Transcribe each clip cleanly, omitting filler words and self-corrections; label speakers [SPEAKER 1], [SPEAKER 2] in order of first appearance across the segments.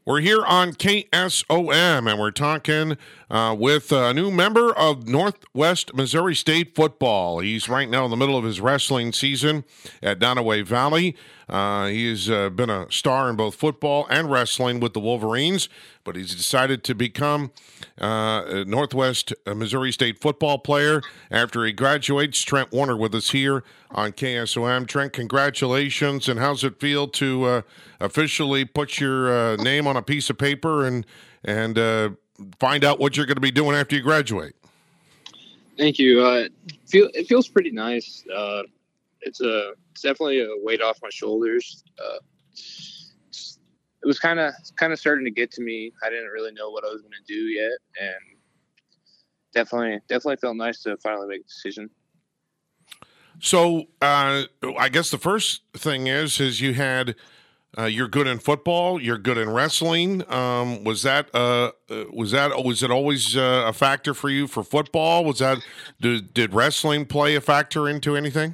[SPEAKER 1] We're here on KSOM, and we're talking with a new member of Northwest Missouri State football. He's right now in the middle of his wrestling season at Nodaway Valley. He's been a star in both football and wrestling with the Wolverines, but he's decided to become a Northwest Missouri State football player after he graduates. Trent Warner with us here on KSOM. Trent, congratulations, and how's it feel to officially put your name on a piece of paper and find out what you're going to be doing after you graduate?
[SPEAKER 2] Thank you. It feels pretty nice. It's definitely a weight off my shoulders. It was kind of starting to get to me. I didn't really know what I was going to do yet, and definitely felt nice to finally make a decision.
[SPEAKER 1] So I guess the first thing is you had you're good in football, you're good in wrestling. Was it always a factor for you for football? Did wrestling play a factor into anything?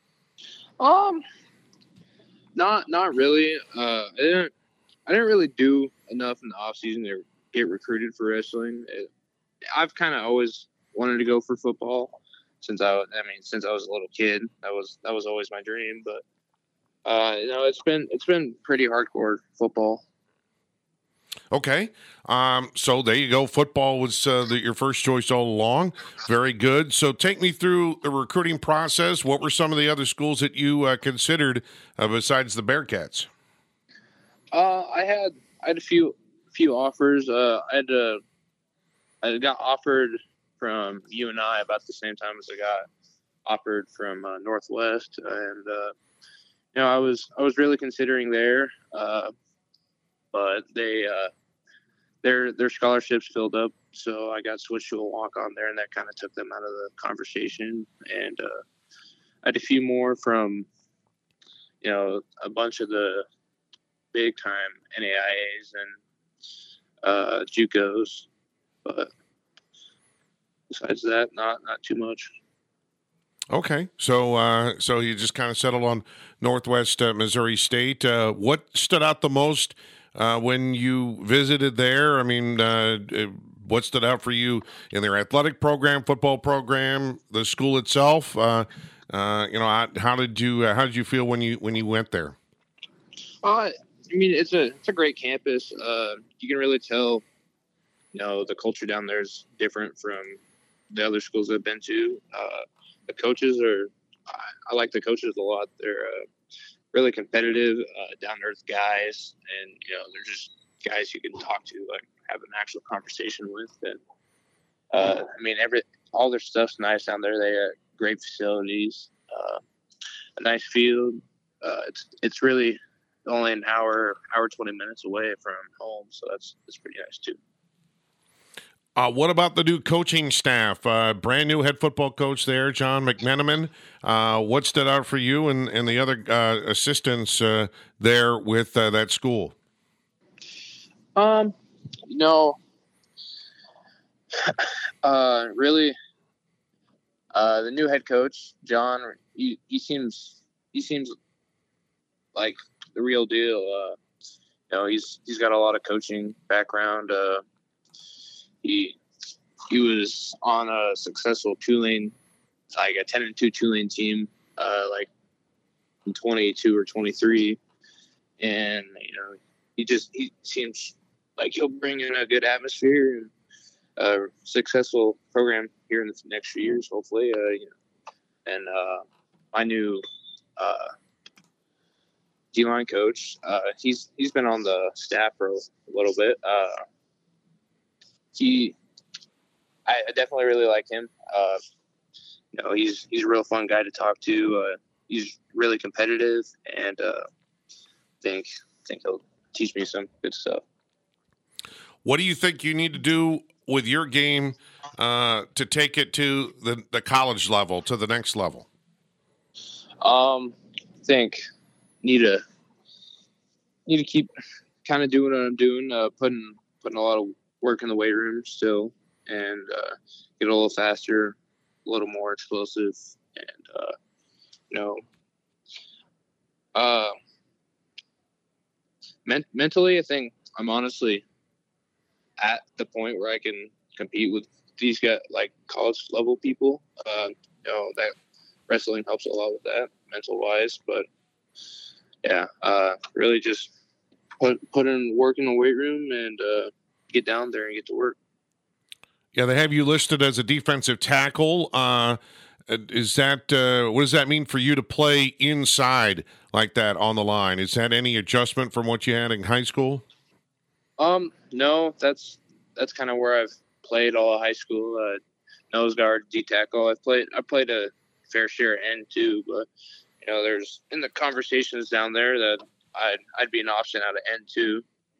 [SPEAKER 2] Not really. I didn't really do enough in the off season to get recruited for wrestling. I've kind of always wanted to go for football since I was a little kid. That was always my dream. But it's been pretty hardcore football.
[SPEAKER 1] Okay. So there you go. Football was your first choice all along. Very good. So take me through the recruiting process. What were some of the other schools that you considered besides the Bearcats?
[SPEAKER 2] I had a few offers. I got offered from UNI about the same time as I got offered from Northwest, and I was really considering there, but their scholarships filled up, so I got switched to a walk-on there, and that kind of took them out of the conversation. And I had a few more from a bunch of the big time NAIAs and JUCOs, but besides that, not too much.
[SPEAKER 1] Okay, so you just kind of settled on Northwest Missouri State. What stood out the most when you visited there? I mean, what stood out for you in their athletic program, football program, the school itself? How did you feel when you went there?
[SPEAKER 2] It's a great campus. You can really tell, the culture down there is different from the other schools I've been to. The coaches I like the coaches a lot. They're really competitive, down to earth guys, and they're just guys you can talk to, like have an actual conversation with. And all their stuff's nice down there. They have great facilities, a nice field. It's really only an hour 20 minutes away from home, so that's pretty nice too.
[SPEAKER 1] What about the new coaching staff? Brand new head football coach there, John McMenamin. What stood out for you and the other assistants there with that school?
[SPEAKER 2] Really, the new head coach, John, he seems like the real deal. He's got a lot of coaching background. He was on a successful Tulane, like a 10-2 Tulane team, like in 22 or 23, and he seems like he'll bring in a good atmosphere and a successful program here in the next few years, hopefully. And my new D-line coach, he's been on the staff for a little bit. I definitely really like him. He's a real fun guy to talk to. He's really competitive, and think he'll teach me some good stuff.
[SPEAKER 1] What do you think you need to do with your game to take it to the college level, to the next level?
[SPEAKER 2] Think need to keep kind of doing what I'm doing, putting a lot of work in the weight room still, and get a little faster, a little more explosive, and mentally, I think I'm honestly at the point where I can compete with these guys, like college level people. That wrestling helps a lot with that mental wise, but yeah, really just put in work in the weight room and get down there and get to work.
[SPEAKER 1] Yeah, they have you listed as a defensive tackle. Is that what does that mean for you to play inside like that on the line? Is that any adjustment from what you had in high school?
[SPEAKER 2] No, that's kind of where I've played all of high school. Nose guard, D tackle. I played a fair share end too, but there's in the conversations down there that I'd be an option out of end too.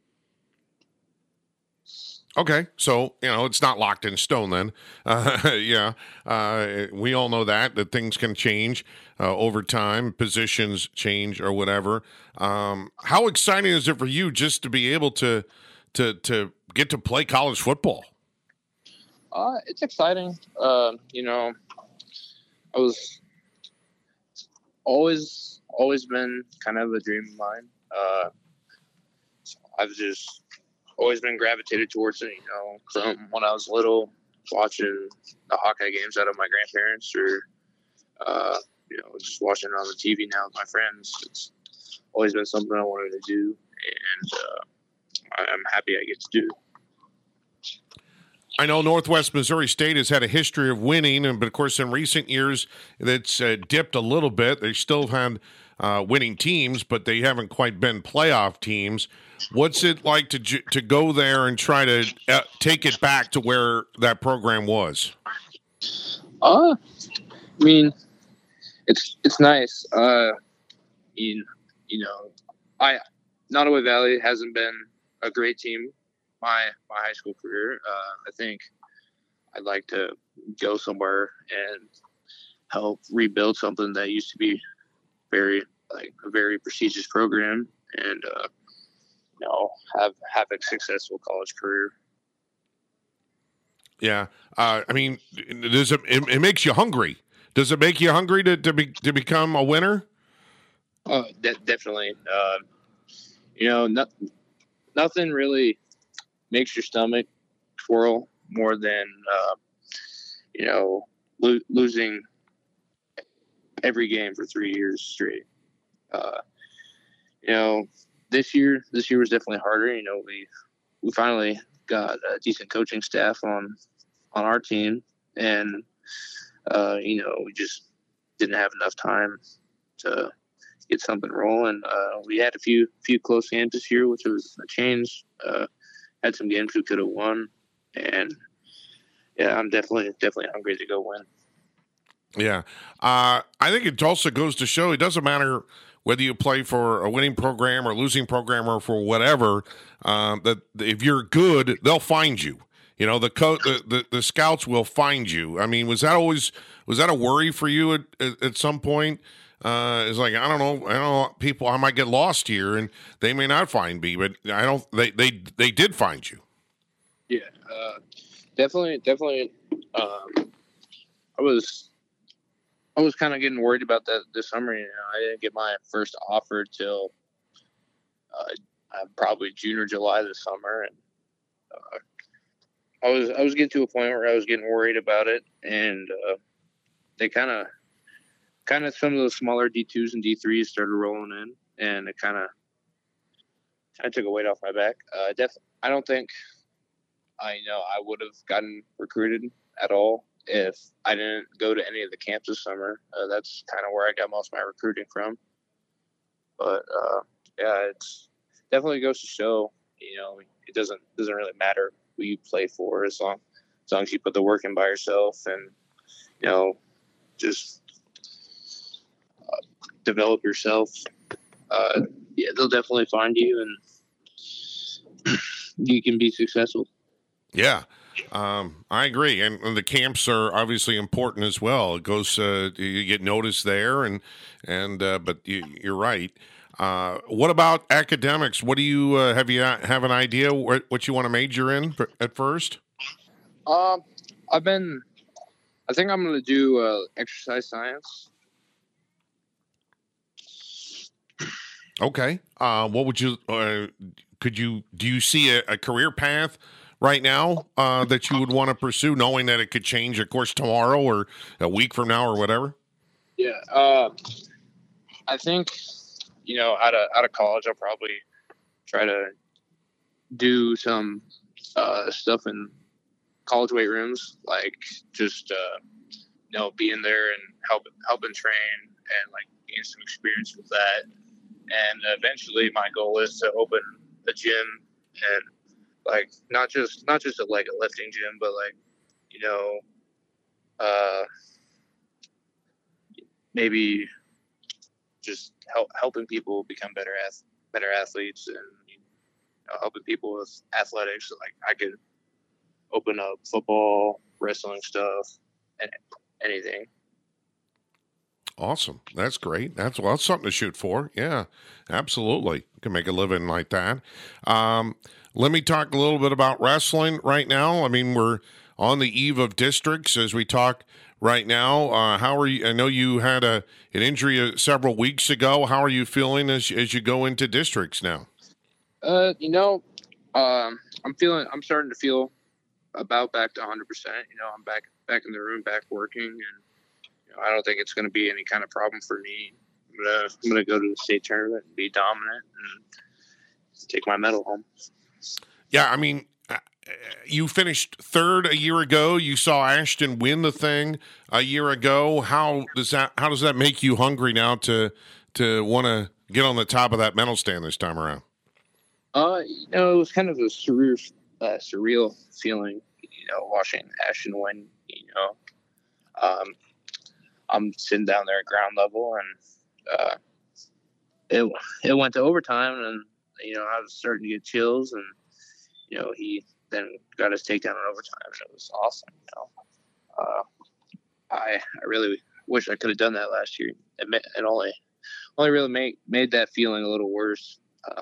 [SPEAKER 1] Okay, so it's not locked in stone then. Yeah, we all know that things can change over time, positions change or whatever. How exciting is it for you just to be able to get to play college football?
[SPEAKER 2] It's exciting. I was always been kind of a dream of mine. I've just always been gravitated towards it, from when I was little, watching the Hawkeye games out of my grandparents, or just watching it on the TV now with my friends. It's always been something I wanted to do, and I'm happy I get to do.
[SPEAKER 1] I know Northwest Missouri State has had a history of winning, but of course in recent years that's dipped a little bit. They still have had winning teams, but they haven't quite been playoff teams. What's it like to go there and try to take it back to where that program was?
[SPEAKER 2] I mean, it's nice. Nottoway Valley hasn't been a great team my high school career. I think I'd like to go somewhere and help rebuild something that used to be a very prestigious program, and have a successful college career.
[SPEAKER 1] Yeah, I mean, it makes you hungry. Does it make you hungry to become a winner?
[SPEAKER 2] Definitely. Nothing really makes your stomach twirl more than losing every game for 3 years straight. This year was definitely harder. We finally got a decent coaching staff on our team, and we just didn't have enough time to get something rolling. We had a few close games this year, which was a change. Had some games we could have won, and yeah, I'm definitely hungry to go win.
[SPEAKER 1] Yeah, I think it also goes to show it doesn't matter whether you play for a winning program or losing program or for whatever. That if you're good, they'll find you. The scouts will find you. I mean, was that a worry for you at some point? It's like I don't know, people. I might get lost here, and they may not find me, but I don't. They did find you.
[SPEAKER 2] Yeah, definitely. I was kind of getting worried about that this summer. I didn't get my first offer till probably June or July this summer, and I was getting to a point where I was getting worried about it, and they kind of some of those smaller D2s and D3s started rolling in, and it kind of took a weight off my back. I don't think I would have gotten recruited at all if I didn't go to any of the camps this summer. That's kind of where I got most of my recruiting from. But yeah, it's definitely goes to show, it doesn't really matter who you play for as long as you put the work in by yourself and just develop yourself. Yeah, they'll definitely find you and you can be successful.
[SPEAKER 1] Yeah. I agree, and the camps are obviously important as well. It goes, you get noticed there, and but you're right. What about academics? What do you have an idea what you want to major in at first?
[SPEAKER 2] I think I'm going to do exercise science.
[SPEAKER 1] Okay. What would you do you see a career path right now that you would want to pursue, knowing that it could change, of course, tomorrow or a week from now or whatever?
[SPEAKER 2] Yeah, I think out of college, I'll probably try to do some stuff in college weight rooms, like just being there and helping train and like gain some experience with that. And eventually, my goal is to open a gym and like not just like a lifting gym, but like maybe just helping people become better athletes and helping people with athletics. Like I could open up football, wrestling stuff, and anything.
[SPEAKER 1] Awesome. That's great. That's something to shoot for. Yeah, absolutely. You can make a living like that. Let me talk a little bit about wrestling right now. I mean, we're on the eve of districts as we talk right now. How are you? I know you had an injury several weeks ago. How are you feeling as you go into districts now?
[SPEAKER 2] I'm starting to feel about back to 100%. I'm back in the room, back working, and I don't think it's going to be any kind of problem for me. I'm gonna go to the state tournament and be dominant and take my medal home.
[SPEAKER 1] Yeah, I mean, you finished third a year ago. You saw Ashton win the thing a year ago. How does that make you hungry now to want to get on the top of that medal stand this time around?
[SPEAKER 2] It was kind of a surreal feeling, watching Ashton win. I'm sitting down there at ground level, and it went to overtime, and I was starting to get chills, and he then got his takedown in overtime, and it was awesome. I really wish I could have done that last year. It only really made that feeling a little worse.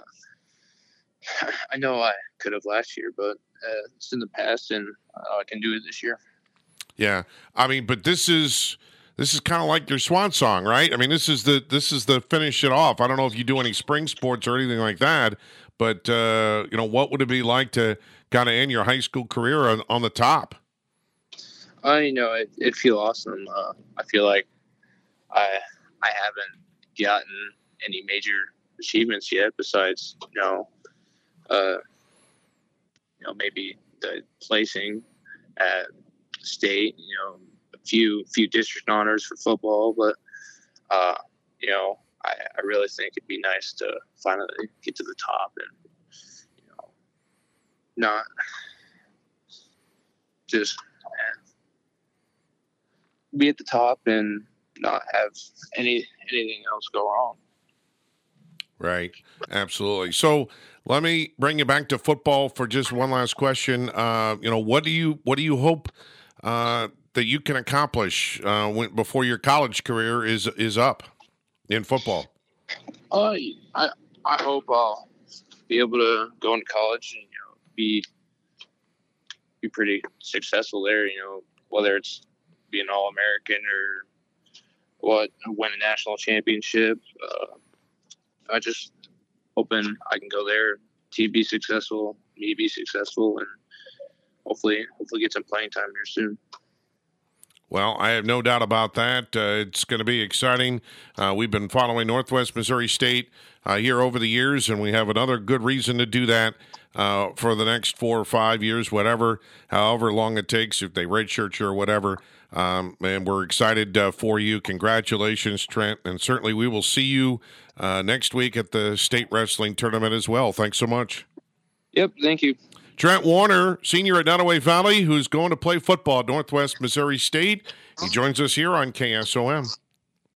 [SPEAKER 2] I know I could have last year, but it's in the past, and I can do it this year.
[SPEAKER 1] Yeah, I mean, but this is kind of like your swan song, right? I mean, this is the finish it off. I don't know if you do any spring sports or anything like that, but what would it be like to kind of end your high school career on the top?
[SPEAKER 2] It'd feel awesome. I feel like I haven't gotten any major achievements yet besides maybe the placing at state, a few district honors for football, but I really think it'd be nice to finally get to the top and not just be at the top and not have anything else go wrong.
[SPEAKER 1] Right. Absolutely. So let me bring you back to football for just one last question. What do you hope that you can accomplish before your college career is up in football?
[SPEAKER 2] I hope I'll be able to go into college and be pretty successful there. Whether it's be an All-American or win a national championship. I just hoping I can go there, team be successful, me be successful, and hopefully get some playing time here soon.
[SPEAKER 1] Well, I have no doubt about that. It's going to be exciting. We've been following Northwest Missouri State here over the years, and we have another good reason to do that for the next 4 or 5 years, however long it takes, if they redshirt you or whatever. And we're excited for you. Congratulations, Trent. And certainly we will see you next week at the state wrestling tournament as well. Thanks so much.
[SPEAKER 2] Yep, thank you.
[SPEAKER 1] Trent Warner, senior at Nodaway Valley, who's going to play football at Northwest Missouri State. He joins us here on KSOM.